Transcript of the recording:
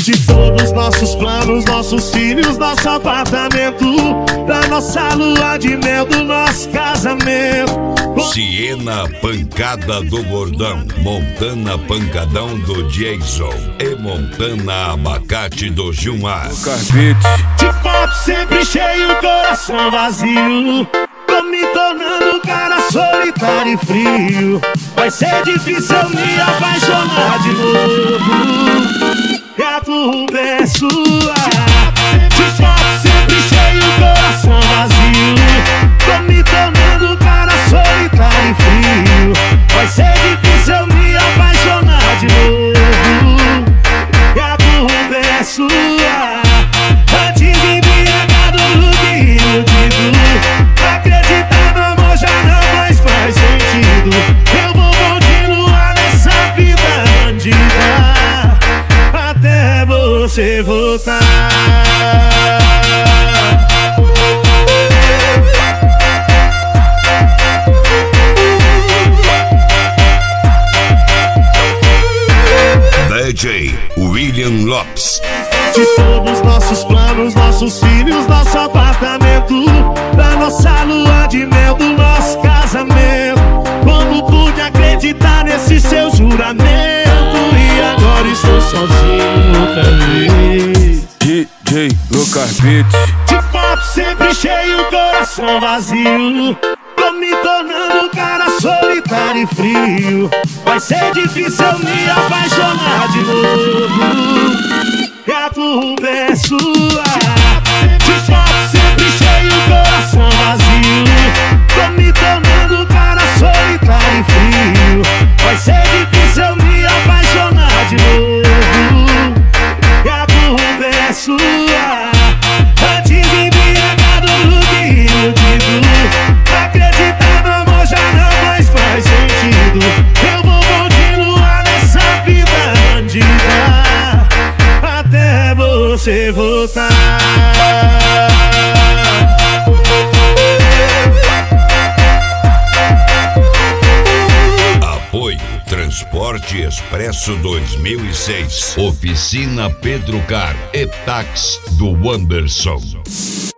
De todos nossos planos, nossos filhos, nosso apartamento, da nossa lua de mel, do nosso casamento. Siena Pancada do Gordão, Montana Pancadão do Jason e Montana Abacate do Gilmar. De copo sempre cheio, coração vazio, tô me tornando um cara solitário e frio. Vai ser difícil eu me apaixonar de novo, e a culpa é sua. De copo sempre cheio, coração vazio, tô me tornando um cara solitário e frio. Vai ser difícil eu me apaixonar de novo, e a culpa é sua. Antes embriagado no que iludido, acreditar no amor já não mais faz sentido. Eu vou continuar nessa vida bandida até você voltar. DJ William Lopes. De todos nossos planos, nossos filhos, nosso apartamento, da nossa lua de mel, do nosso casamento. Como pude acreditar nesse seu juramento, e agora estou sozinho outra vez. DJ Lucas Beats. De copo sempre cheio, coração vazio, tô me tornando um cara solitário e frio. Vai ser difícil eu me apaixonar de novo, e a culpa é sua. De copo sempre cheio, coração vazio, tô me tornando um cara solitário e frio. Vai ser difícil eu me apaixonar de novo, e a culpa é sua. Antes embriagado no que iludido, acreditar no amor já não mais faz sentido. Eu vou continuar nessa vida bandida até você voltar. Apoio Transporte Expresso 2006, Oficina Pedro Car e Táxi do Anderson.